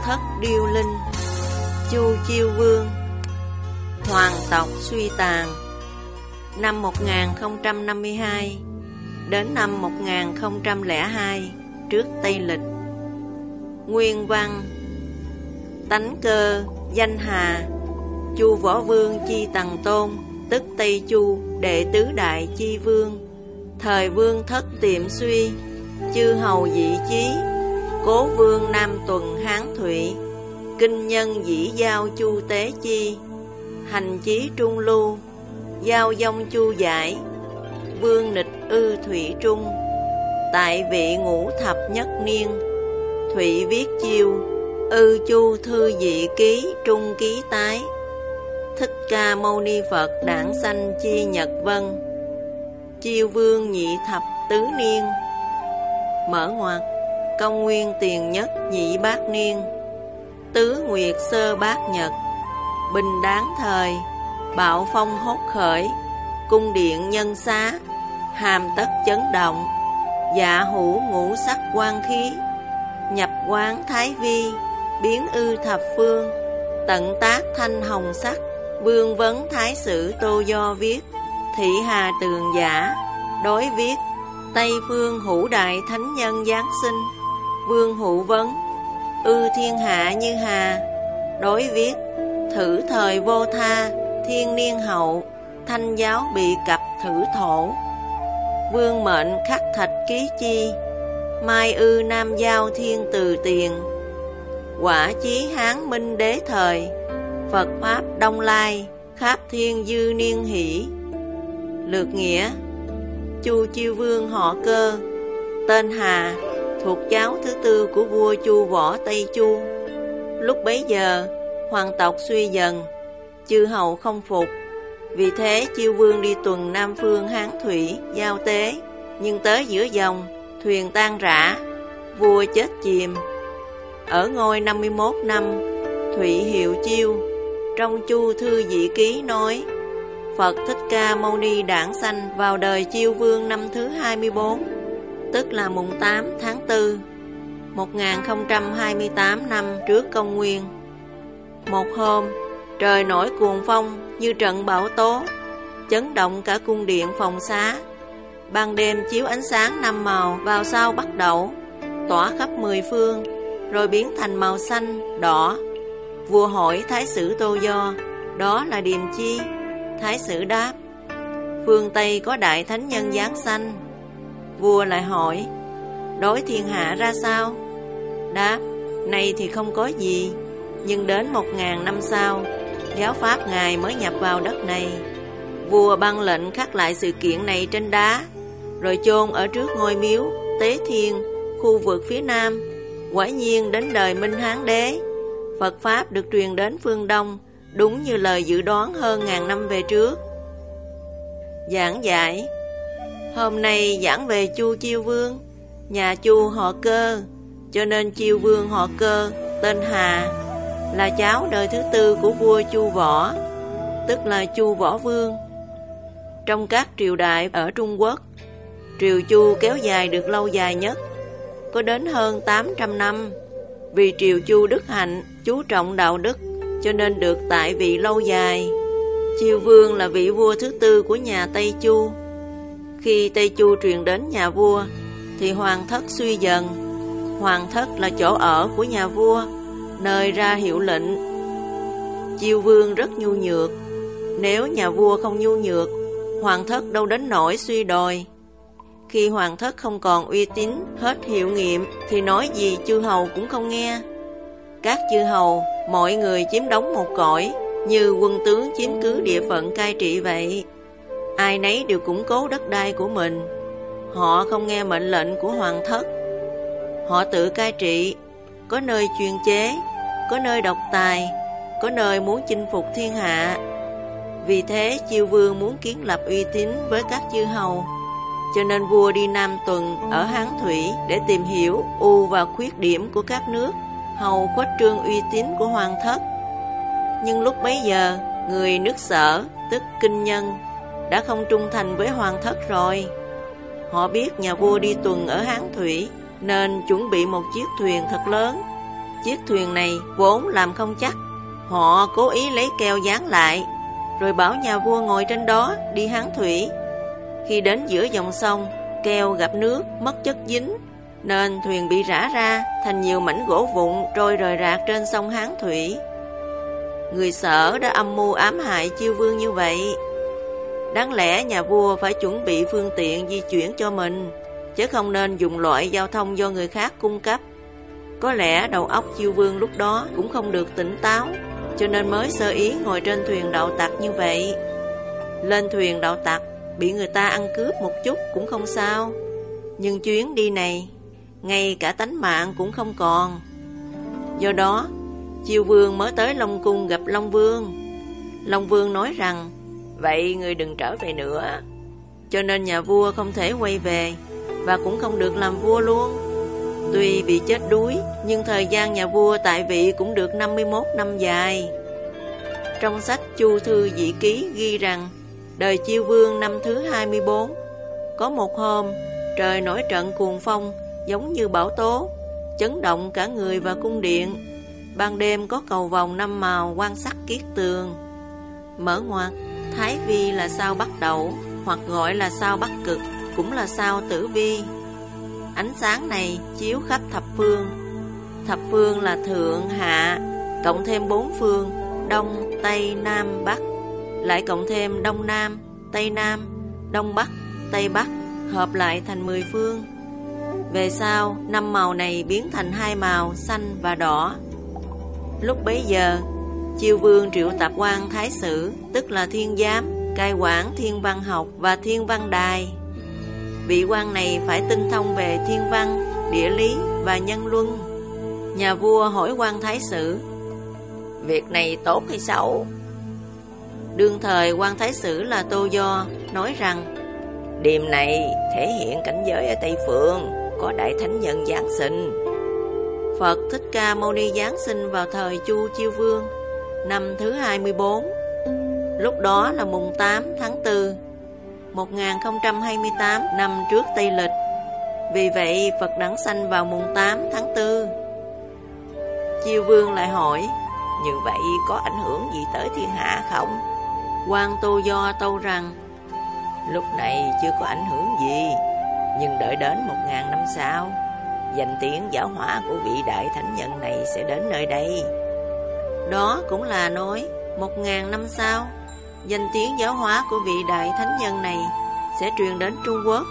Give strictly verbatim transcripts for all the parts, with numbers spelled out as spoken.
thất điêu linh. Chu Chiêu Vương. Hoàng tộc suy tàn. Năm một nghìn không trăm năm mươi hai đến năm một nghìn không trăm lẻ hai trước Tây Lịch. Nguyên văn. Tánh cơ, danh Hà. Chu Võ Vương chi Tằng Tôn, tức Tây Chu, đệ tứ đại chi vương. Thời vương thất tiệm suy, chư hầu dị chí. Cố vương Nam Tuần Hán Thụy, kinh nhân dĩ giao Chu Tế Chi. Hành chí Trung Lưu, giao dông Chu Giải. Vương nịch ư Thủy Trung, tại vị ngũ thập nhất niên. Thụy viết chiêu, ư Chu thư dị ký trung ký tái. Thích Ca Mâu Ni Phật đản sanh chi Nhật Vân. Chiêu vương nhị thập tứ niên. Mở ngoặc. Công nguyên tiền nhất nhị bát niên. Tứ nguyệt sơ bát nhật. Bình đáng thời, bạo phong hốt khởi. Cung điện nhân xá, hàm tất chấn động. Dạ hữu ngũ sắc quan khí. Nhập quán thái vi, biến ư thập phương. Tận tác thanh hồng sắc. Vương vấn thái sử Tô Do viết. Thị Hà Tường Giả đối viết. Tây phương hữu đại thánh nhân giáng sinh. Vương hữu vấn. Ư thiên hạ như Hà đối viết. Thử thời vô tha, thiên niên hậu. Thanh giáo bị cập thử thổ. Vương mệnh khắc thạch ký chi. Mai ư nam giao thiên từ tiền. Quả chí Hán Minh đế thời. Phật Pháp Đông Lai, khắp thiên dư niên hỷ. Lược nghĩa. Chu Chiêu Vương họ Cơ, tên Hà, thuộc cháu thứ tư của vua Chu Võ Tây Chu. Lúc bấy giờ, hoàng tộc suy dần, chư hầu không phục. Vì thế Chiêu Vương đi tuần Nam phương Hán Thủy, giao tế. Nhưng tới giữa dòng, thuyền tan rã, vua chết chìm. Ở ngôi năm mươi mốt năm, Thụy hiệu Chiêu. Trong Chu Thư Dị Ký nói, Phật Thích Ca Mâu Ni đản sanh vào đời Chiêu Vương năm thứ hai mươi bốn, tức là mùng tám tháng tư, một nghìn không trăm hai mươi tám năm trước công nguyên. Một hôm, trời nổi cuồng phong như trận bão tố, chấn động cả cung điện phòng xá. Ban đêm chiếu ánh sáng năm màu vào sao Bắc Đẩu, tỏa khắp mười phương, rồi biến thành màu xanh, đỏ. Vua hỏi Thái sử Tô Do, đó là điềm chi? Thái sử đáp, phương Tây có đại thánh nhân giáng sanh. Vua lại hỏi, đối thiên hạ ra sao? Đáp, nay thì không có gì, nhưng đến một ngàn năm sau, giáo pháp Ngài mới nhập vào đất này. Vua ban lệnh khắc lại sự kiện này trên đá, rồi chôn ở trước ngôi miếu Tế Thiên, khu vực phía Nam. Quả nhiên đến đời Minh Hán Đế, Phật Pháp được truyền đến phương Đông, đúng như lời dự đoán hơn ngàn năm về trước. Giảng giải. Hôm nay giảng về Chu Chiêu Vương. Nhà Chu họ Cơ, cho nên Chiêu Vương họ Cơ, tên Hà, là cháu đời thứ tư của vua Chu Võ, tức là Chu Võ Vương. Trong các triều đại ở Trung Quốc, triều Chu kéo dài được lâu dài nhất, có đến hơn tám trăm năm. Vì triều Chu đức hạnh, chú trọng đạo đức, cho nên được tại vị lâu dài. Chiêu Vương là vị vua thứ tư của nhà Tây Chu. Khi Tây Chu truyền đến nhà vua, thì hoàng thất suy dần. Hoàng thất là chỗ ở của nhà vua, nơi ra hiệu lệnh. Chiêu Vương rất nhu nhược. Nếu nhà vua không nhu nhược, hoàng thất đâu đến nỗi suy đồi. Khi hoàng thất không còn uy tín, hết hiệu nghiệm, thì nói gì chư hầu cũng không nghe. Các chư hầu, mọi người chiếm đóng một cõi, như quân tướng chiếm cứ địa phận cai trị vậy. Ai nấy đều củng cố đất đai của mình. Họ không nghe mệnh lệnh của hoàng thất. Họ tự cai trị, có nơi chuyên chế, có nơi độc tài, có nơi muốn chinh phục thiên hạ. Vì thế Chiêu Vương muốn kiến lập uy tín với các chư hầu, cho nên vua đi Nam Tuần ở Hán Thủy để tìm hiểu ưu và khuyết điểm của các nước, hầu khuếch trương uy tín của hoàng thất. Nhưng lúc bấy giờ, người nước Sở, tức Kinh Nhân, đã không trung thành với hoàng thất rồi. Họ biết nhà vua đi tuần ở Hán Thủy, nên chuẩn bị một chiếc thuyền thật lớn, Chiếc thuyền này vốn làm không chắc, họ cố ý lấy keo dán lại, rồi bảo nhà vua ngồi trên đó đi hán thủy. Khi đến giữa dòng sông, keo gặp nước mất chất dính, nên thuyền bị rã ra thành nhiều mảnh gỗ vụn trôi rời rạc trên sông Hán Thủy. Người Sở đã âm mưu ám hại Chiêu Vương như vậy. Đáng lẽ nhà vua phải chuẩn bị phương tiện di chuyển cho mình, chứ không nên dùng loại giao thông do người khác cung cấp. Có lẽ đầu óc Chiêu Vương lúc đó cũng không được tỉnh táo, cho nên mới sơ ý ngồi trên thuyền đạo tặc như vậy. Lên thuyền đạo tặc, bị người ta ăn cướp một chút cũng không sao, nhưng chuyến đi này, ngay cả tánh mạng cũng không còn. Do đó, Chiêu Vương mới tới Long Cung gặp Long Vương. Long Vương nói rằng, vậy người đừng trở về nữa. Cho nên nhà vua không thể quay về, và cũng không được làm vua luôn. Tuy bị chết đuối, nhưng thời gian nhà vua tại vị cũng được năm mươi mốt năm dài. Trong sách Chu Thư Dị Ký ghi rằng, đời Chiêu Vương năm thứ hai mươi bốn, có một hôm, trời nổi trận cuồng phong, giống như bão tố, chấn động cả người và cung điện. Ban đêm có cầu vồng năm màu quan sắc kiết tường. Mở ngoặc, Thái Vi là sao Bắc Đậu, hoặc gọi là sao Bắc Cực, cũng là sao Tử Vi. Ánh sáng này chiếu khắp thập phương. Thập phương là thượng, hạ, cộng thêm bốn phương, đông, tây, nam, bắc, lại cộng thêm đông nam, tây nam, đông bắc, tây bắc, hợp lại thành mười phương. Về sau, năm màu này biến thành hai màu xanh và đỏ. Lúc bấy giờ, Chiêu Vương triệu tập quan thái sử, tức là thiên giám, cai quản thiên văn học và thiên văn đài. Vị quan này phải tinh thông về thiên văn, địa lý và nhân luân. Nhà vua hỏi quan thái sử, việc này tốt hay xấu? Đương thời quan thái sử là Tô Do nói rằng, đêm này thể hiện cảnh giới ở Tây Phương, có đại thánh nhân giáng sinh. Phật Thích Ca Mâu Ni giáng sinh vào thời Chu Chiêu Vương, năm thứ hai mươi bốn. Lúc đó là mùng tám tháng tư, một nghìn không trăm hai mươi tám năm trước Tây Lịch. Vì vậy Phật đản sanh vào mùng tám tháng tư. Chiêu Vương lại hỏi, như vậy có ảnh hưởng gì tới thiên hạ không? Quan Tô Do tâu rằng, lúc này chưa có ảnh hưởng gì, nhưng đợi đến một ngàn năm sau, danh tiếng giáo hóa của vị đại thánh nhân này sẽ đến nơi đây. Đó cũng là nói, một ngàn năm sau, danh tiếng giáo hóa của vị đại thánh nhân này sẽ truyền đến Trung Quốc.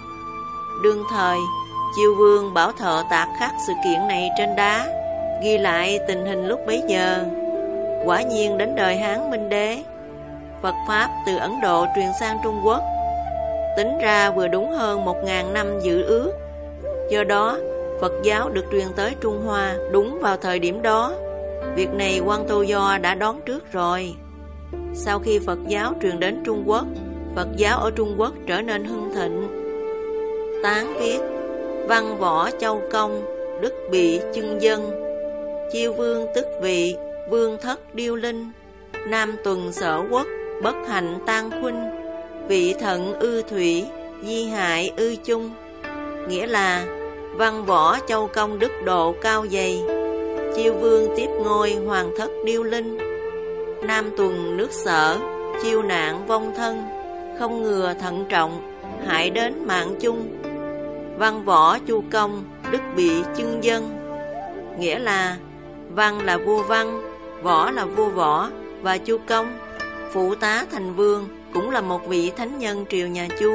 Đương thời, Chiêu Vương bảo thợ tạc khắc sự kiện này trên đá, ghi lại tình hình lúc bấy giờ. Quả nhiên đến đời Hán Minh Đế, Phật Pháp từ Ấn Độ truyền sang Trung Quốc. Tính ra vừa đúng hơn một ngàn năm dự ước. Do đó, Phật giáo được truyền tới Trung Hoa đúng vào thời điểm đó. Việc này quan Tô Do đã đoán trước rồi. Sau khi Phật giáo truyền đến Trung Quốc, Phật giáo ở Trung Quốc trở nên hưng thịnh. Tán viết, văn võ châu công, đức bị chưng dân. Chiêu Vương tức vị, vương thất điêu linh. Nam tuần sở quốc, bất hạnh tan khuynh. Vị thận ư thủy, di hại ư chung. Nghĩa là văn võ châu công đức độ cao dày. Chiêu Vương tiếp ngôi hoàng thất điêu linh. Nam tuần nước Sở, chiêu nạn vong thân, không ngừa thận trọng, hại đến mạng chung. Văn võ chu công, đức bị chưng dân. Nghĩa là văn là vua Văn, võ là vua Võ, và Chu Công, phụ tá thành vương, cũng là một vị thánh nhân triều nhà Chu.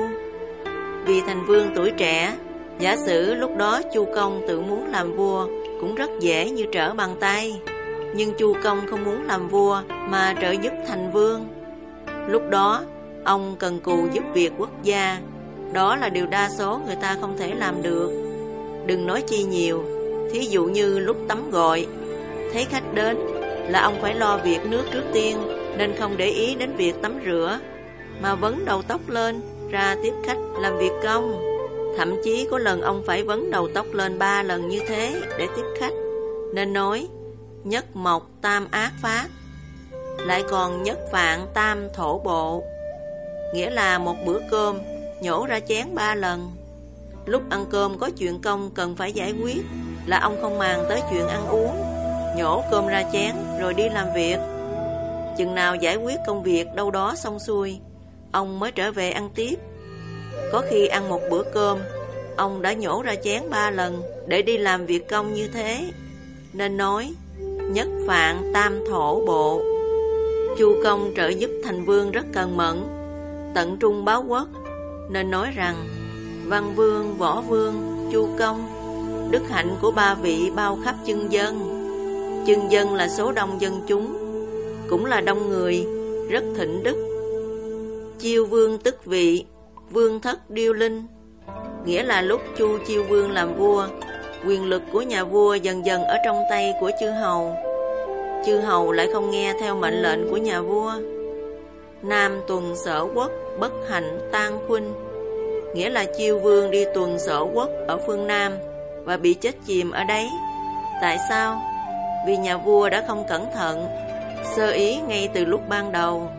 Vì thành vương tuổi trẻ, giả sử lúc đó Chu Công tự muốn làm vua cũng rất dễ như trở bàn tay. Nhưng Chu Công không muốn làm vua mà trợ giúp thành vương. Lúc đó ông cần cù giúp việc quốc gia. Đó là điều đa số người ta không thể làm được. Đừng nói chi nhiều. Thí dụ như lúc tắm gội, thấy khách đến là ông phải lo việc nước trước tiên, nên không để ý đến việc tắm rửa, mà vấn đầu tóc lên ra tiếp khách làm việc công. Thậm chí có lần ông phải vấn đầu tóc lên ba lần như thế để tiếp khách. Nên nói nhất mộc tam ác phát, lại còn nhất phạn tam thổ bộ. Nghĩa là một bữa cơm nhổ ra chén ba lần. Lúc ăn cơm có chuyện công cần phải giải quyết, là ông không màng tới chuyện ăn uống. nhổ cơm ra chén rồi đi làm việc. Chừng nào giải quyết công việc đâu đó xong xuôi, ông mới trở về ăn tiếp. Có khi ăn một bữa cơm, ông đã nhổ ra chén ba lần để đi làm việc công như thế. Nên nói nhất phạn tam thổ bộ. Chu Công trợ giúp thành vương rất cần mẫn, tận trung báo quốc, nên nói rằng Văn Vương, Võ Vương, Chu Công, đức hạnh của ba vị bao khắp chân dân. Chân dân là số đông dân chúng, cũng là đông người, rất thịnh đức. Chiêu vương tức vị, vương thất điêu linh, nghĩa là lúc Chu Chiêu Vương làm vua, quyền lực của nhà vua dần dần ở trong tay của chư hầu. Chư hầu lại không nghe theo mệnh lệnh của nhà vua. Nam tuần sở quốc, bất hạnh tan khuynh, nghĩa là Chiêu Vương đi tuần sở quốc ở phương Nam và bị chết chìm ở đấy. Tại sao? Vì nhà vua đã không cẩn thận, sơ ý ngay từ lúc ban đầu.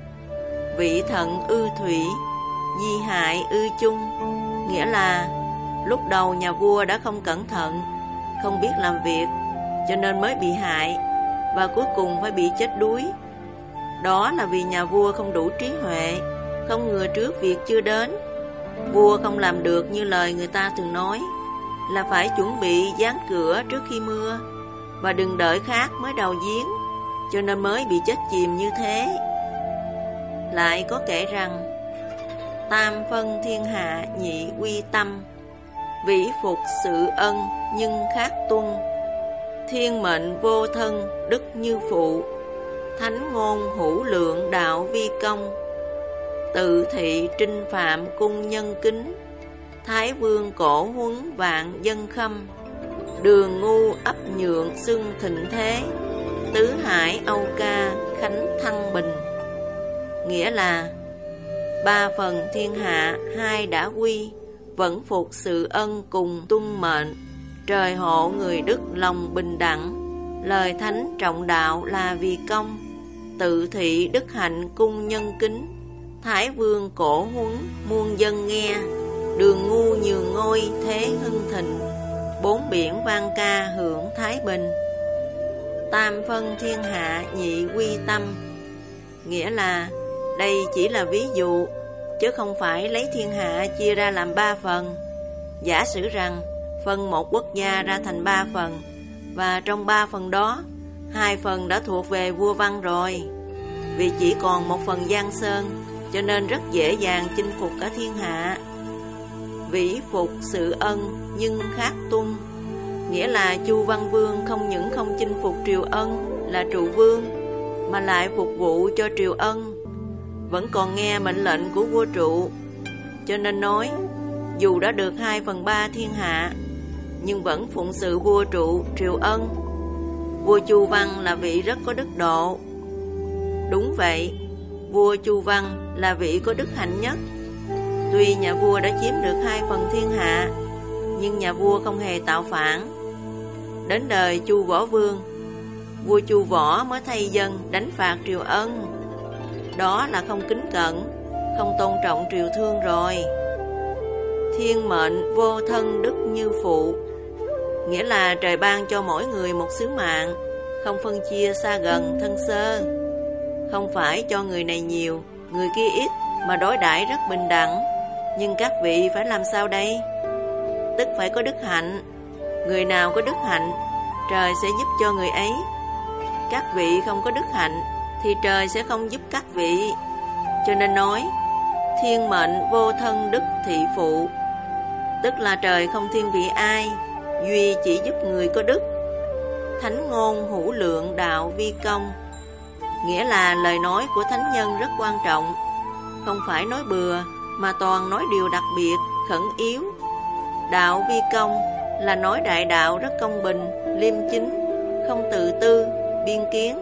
Vị thận ư thủy, di hại ư chung, nghĩa là lúc đầu nhà vua đã không cẩn thận, không biết làm việc, cho nên mới bị hại, và cuối cùng phải bị chết đuối. Đó là vì nhà vua không đủ trí huệ, không ngừa trước việc chưa đến. Vua không làm được như lời người ta thường nói, là phải chuẩn bị dán cửa trước khi mưa, và đừng đợi khác mới đào giếng, cho nên mới bị chết chìm như thế. Lại có kể rằng tam phân thiên hạ nhị quy tâm, vĩ phục sự ân nhưng khác tuân, thiên mệnh vô thân đức như phụ, thánh ngôn hữu lượng đạo vi công, tự thị trinh phạm cung nhân kính, thái vương cổ huấn vạn dân khâm, đường ngu ấp nhượng xưng thịnh thế, tứ hải âu ca khánh thăng bình. Nghĩa là ba phần thiên hạ hai đã quy, vẫn phục sự ân cùng tuân mệnh, trời hộ người đức lòng bình đẳng, lời thánh trọng đạo là vì công, tự thị đức hạnh cung nhân kính, thái vương cổ huấn muôn dân nghe, đường ngu nhường ngôi thế hưng thịnh, bốn biển vang ca hưởng thái bình. Tam phân thiên hạ nhị quy tâm, nghĩa là đây chỉ là ví dụ, chứ không phải lấy thiên hạ chia ra làm ba phần. Giả sử rằng phân một quốc gia ra thành ba phần, và trong ba phần đó, hai phần đã thuộc về vua Văn rồi. Vì chỉ còn một phần Giang Sơn, cho nên rất dễ dàng chinh phục cả thiên hạ. Vĩ phục sự ân nhưng khác tuân, nghĩa là Chu Văn Vương không những không chinh phục Triều Ân là trụ vương, mà lại phục vụ cho Triều Ân, vẫn còn nghe mệnh lệnh của vua trụ. Cho nên nói, dù đã được hai phần ba thiên hạ, nhưng vẫn phụng sự vua trụ Triều Ân. Vua Chu Văn là vị rất có đức độ. Đúng vậy, vua Chu Văn là vị có đức hạnh nhất. Tuy nhà vua đã chiếm được hai phần thiên hạ, nhưng nhà vua không hề tạo phản. Đến đời Chu Võ Vương, vua Chu Võ mới thay dân đánh phạt Triều Ân. Đó là không kính cẩn, không tôn trọng triều thương rồi. Thiên mệnh vô thân đức như phụ, nghĩa là trời ban cho mỗi người một sứ mạng, không phân chia xa gần thân sơ, không phải cho người này nhiều, người kia ít, mà đối đãi rất bình đẳng. Nhưng các vị phải làm sao đây? Tức phải có đức hạnh. Người nào có đức hạnh, trời sẽ giúp cho người ấy. Các vị không có đức hạnh, thì trời sẽ không giúp các vị. Cho nên nói, thiên mệnh vô thân đức thị phụ, tức là trời không thiên vị ai, duy chỉ giúp người có đức. Thánh ngôn hữu lượng đạo vi công, nghĩa là lời nói của thánh nhân rất quan trọng, không phải nói bừa, mà toàn nói điều đặc biệt, khẩn yếu. Đạo vi công là nói đại đạo rất công bình, liêm chính, không tự tư, biên kiến.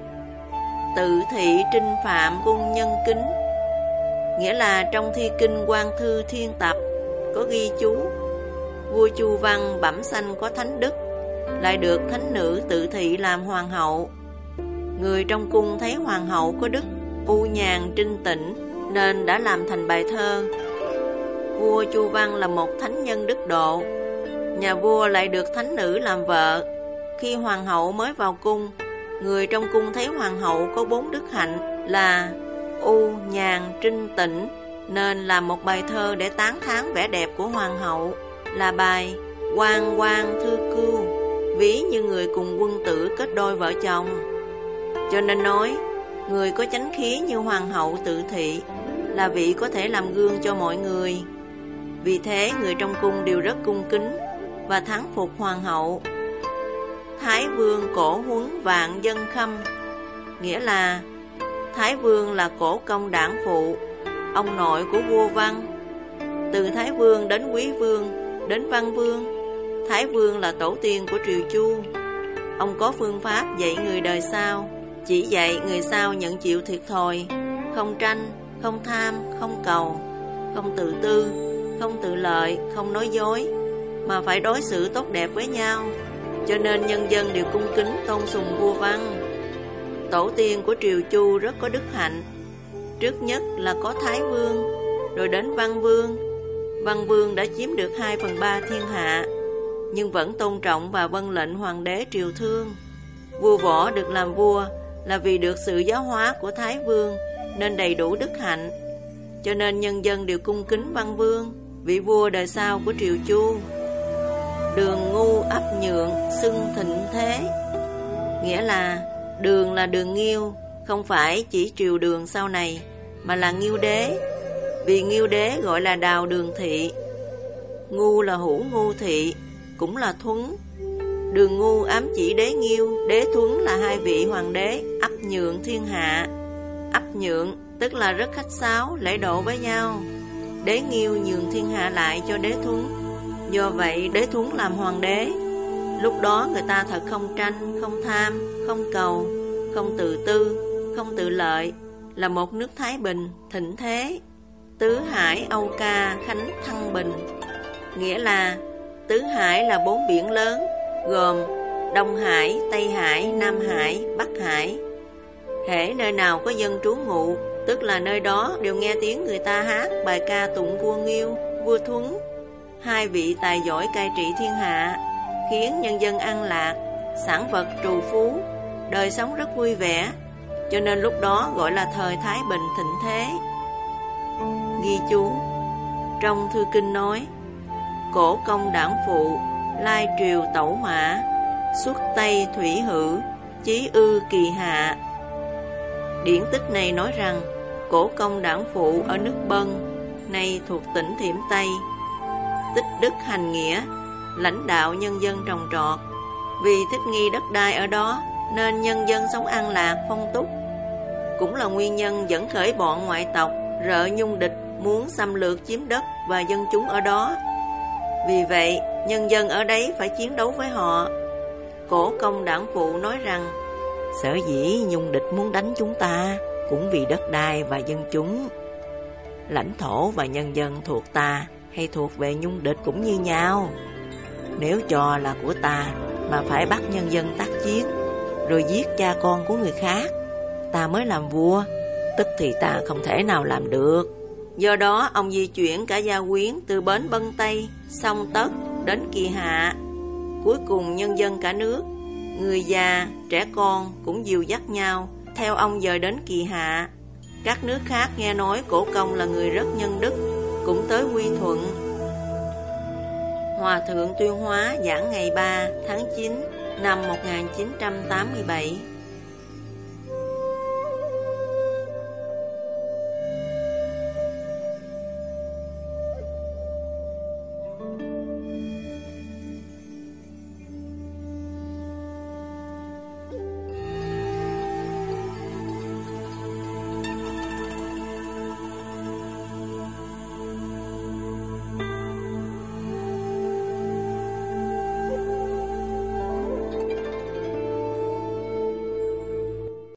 Tự thị trinh phạm cung nhân kính, nghĩa là trong thi kinh Quan Thư Thiên Tập có ghi chú, vua Chu Văn bẩm sanh có thánh đức, lại được thánh nữ tự thị làm hoàng hậu. Người trong cung thấy hoàng hậu có đức, u nhàn trinh tĩnh, nên đã làm thành bài thơ. Vua Chu Văn là một thánh nhân đức độ, nhà vua lại được thánh nữ làm vợ, Khi hoàng hậu mới vào cung, người trong cung thấy hoàng hậu có bốn đức hạnh là u, nhàn, trinh, tĩnh, nên làm một bài thơ để tán thán vẻ đẹp của hoàng hậu, là bài Quan Quan Thư Cưu, ví như người cùng quân tử kết đôi vợ chồng. Cho nên nói, người có chánh khí như hoàng hậu Tự Thị là vị có thể làm gương cho mọi người. Vì thế người trong cung đều rất cung kính và thắng phục hoàng hậu. Thái Vương Cổ Huấn Vạn Dân Khâm, nghĩa là Thái Vương là Cổ Công đảng phụ, ông nội của vua Văn. Từ Thái Vương đến Quý Vương, đến Văn Vương, Thái Vương là tổ tiên của triều Chu. Ông có phương pháp dạy người đời sau, chỉ dạy người sau nhận chịu thiệt thòi, không tranh, không tham, không cầu, không tự tư, không tự lợi, không nói dối, mà phải đối xử tốt đẹp với nhau. Cho nên nhân dân đều cung kính tôn sùng vua Văn. Tổ tiên của triều Chu rất có đức hạnh. Trước nhất là có Thái Vương, rồi đến Văn Vương. Văn Vương đã chiếm được hai phần ba thiên hạ, nhưng vẫn tôn trọng và vâng lệnh hoàng đế triều Thương. Vua Võ được làm vua là vì được sự giáo hóa của Thái Vương, nên đầy đủ đức hạnh. Cho nên nhân dân đều cung kính Văn Vương, vị vua đời sau của triều Chu. Đường Ngu ấp Nhượng xưng thịnh thế, nghĩa là Đường là Đường Nghiêu, không phải chỉ triều Đường sau này, mà là Nghiêu Đế. Vì Nghiêu Đế gọi là Đào Đường Thị. Ngu là Hữu Ngu Thị, cũng là Thuấn. Đường Ngu ám chỉ Đế Nghiêu, Đế Thuấn là hai vị hoàng đế ấp nhượng thiên hạ. Ấp nhượng tức là rất khách sáo, lễ độ với nhau. Đế Nghiêu nhường thiên hạ lại cho Đế Thuấn, do vậy Đế Thuấn làm hoàng đế. Lúc đó người ta thật không tranh, không tham, không cầu, không tự tư, không tự lợi, là một nước thái bình, thịnh thế. Tứ Hải Âu Ca Khánh Thăng Bình, nghĩa là Tứ Hải là bốn biển lớn, gồm Đông Hải, Tây Hải, Nam Hải, Bắc Hải. Hễ nơi nào có dân trú ngụ, tức là nơi đó đều nghe tiếng người ta hát bài ca tụng vua Nghiêu, vua Thuấn, hai vị tài giỏi cai trị thiên hạ, khiến nhân dân an lạc, sản vật trù phú, đời sống rất vui vẻ. Cho nên lúc đó gọi là thời Thái Bình thịnh thế. Ghi chú trong thư kinh nói: Cổ Công đảng phụ, lai triều tẩu mã, xuất Tây thủy hữu, chí ư kỳ hạ. Điển tích này nói rằng Cổ Công đảng phụ ở nước Bân, nay thuộc tỉnh Thiểm Tây, tích đức hành nghĩa, lãnh đạo nhân dân trồng trọt. Vì thích nghi đất đai ở đó nên nhân dân sống an lạc phong túc, cũng là nguyên nhân dẫn khởi bọn ngoại tộc rợ nhung địch muốn xâm lược chiếm đất và dân chúng ở đó. Vì vậy nhân dân ở đấy phải chiến đấu với họ. Cổ Công đảng phụ nói rằng sở dĩ nhung địch muốn đánh chúng ta cũng vì đất đai và dân chúng. Lãnh thổ và nhân dân thuộc ta hay thuộc về nhung địch cũng như nhau. Nếu cho là của ta mà phải bắt nhân dân tác chiến, rồi giết cha con của người khác, ta mới làm vua, tức thì ta không thể nào làm được. Do đó ông di chuyển cả gia quyến từ bến Bân Tây, Sông Tất đến Kỳ Hạ. Cuối cùng nhân dân cả nước, người già, trẻ con cũng dìu dắt nhau theo ông dời đến Kỳ Hạ. Các nước khác nghe nói Cổ Công là người rất nhân đức, cũng tới quy thuận. Hòa thượng Tuyên Hóa giảng ngày ba tháng chín năm một nghìn chín trăm tám mươi bảy.